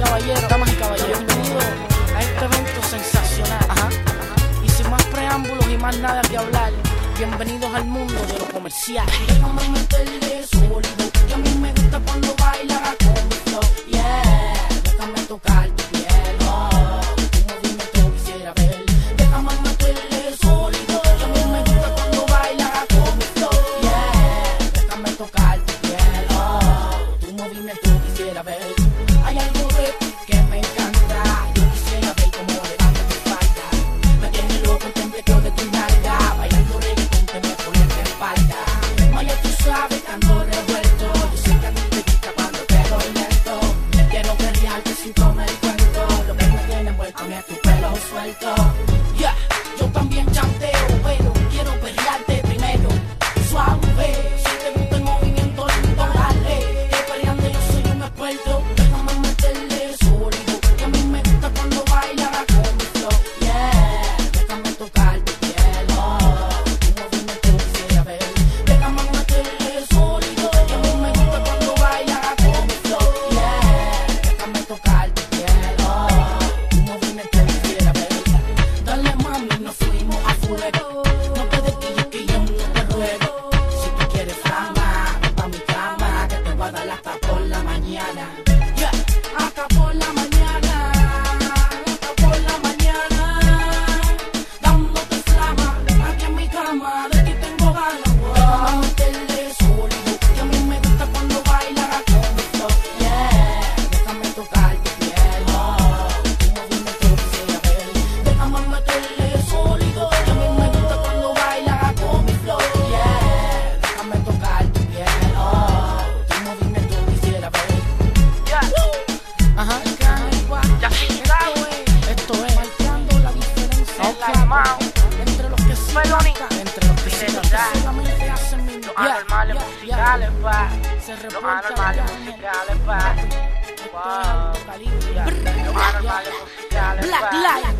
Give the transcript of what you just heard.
caballeros, damas y caballeros, bienvenidos a este evento sensacional. Y sin más preámbulos y más nada que hablar, bienvenidos al mundo de lo comercial. Déjame meterle sólido, que a mí me gusta cuando baila con mi flow, yeah. Déjame tocar tu piel, oh, tu movimiento quisiera ver. Déjame meterle sólido, que a mí me gusta cuando baila con mi flow, yeah. Déjame tocar tu piel, oh, tu movimiento quisiera ver. Hay algo de ti que me encanta, yo quisiera ver cómo levanta tu falda. Me tiene loco el temblequeo de tu nalga, bailando reggaetón que me pone de espalda. Maya, tú sabes que ando revuelto, yo sé que a ti te gusta cuando te doy lento. Quiero perrearte sin comer cuento, lo que me tiene envuelto es tu pelo suelto. Yeah, yo también chanteo, pero quiero perrearte primero. Suave, si te gusta el movimiento lento, dale, que perreando yo soy un experto. Déjame meterle sólido, que a mí me gusta cuando baila con mi flow, yeah. Déjame tocar tu piel, oh, tu movimiento quisiera ver. Déjame meterle sólido, que a mí me gusta cuando baila con mi flow, yeah. Déjame tocar tu piel, oh, tu movimiento quisiera ver. Dale mami, nos fuimos a fuego, no te desquilles que yo no te ruego. Si tú quieres fama, ven pa' mi cama, que te voy a dar hasta por la mañana. Yeah, hasta por la mañana, hasta por la mañana. Dándote flama, aquí en mi cama, de ti tengo ganas. Déjame meterle sólido, que a mí me gusta cuando baila con mi flow, yeah. Déjame tocar tu piel, oh, tu movimiento quisiera ver. Déjame meterle sólido, que a mí me gusta cuando baila con mi flow, yeah. Déjame tocar tu piel, oh, tu movimiento quisiera ver. Ajá, Ya esto es marcando la diferencia entre los que sí marcan, entre los que sí solamente hacen mi Los anormales musicales, pa. se Los reporta anormales musicales, pa. Esto es alto calibre. Los anormales musicales, Black pa. Light.